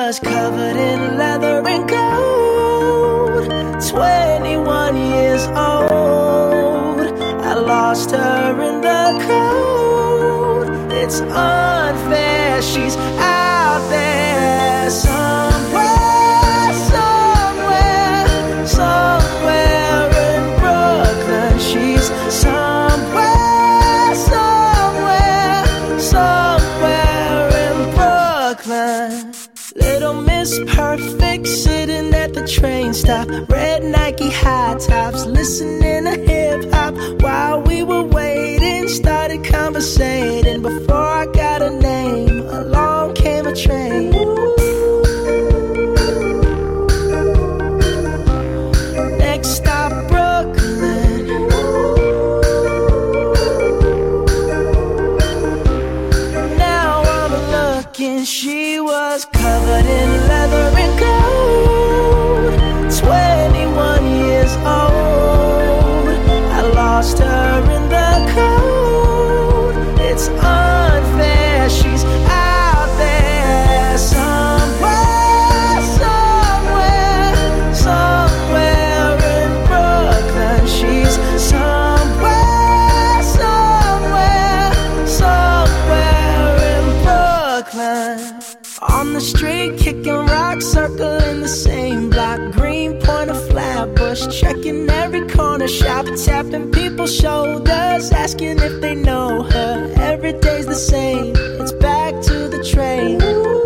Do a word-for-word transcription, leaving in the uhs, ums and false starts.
was covered in leather and gold. Twenty-one years old, I lost her in the cold. It's unfair, she's out there somewhere, somewhere, somewhere in Brooklyn. She's somewhere, somewhere, somewhere in Brooklyn. Little Miss Perfect sitting at the train stop, red Nike high tops, listening to hip hop while we were waiting. Started conversating before I got a name. Along came a train. Next stop, Brooklyn. Now I'm looking, she was covered in leather and gold. Twenty-one years old, I lost her in the cold. It's unfair, she's out there somewhere, somewhere, somewhere in Brooklyn. She's somewhere, somewhere, somewhere in Brooklyn. On the street, kicking rocks, circling the same block. Greenpoint or Flatbush, checking every corner shop, tapping people's shoulders, asking if they know her. Every day's the same, it's back to the train.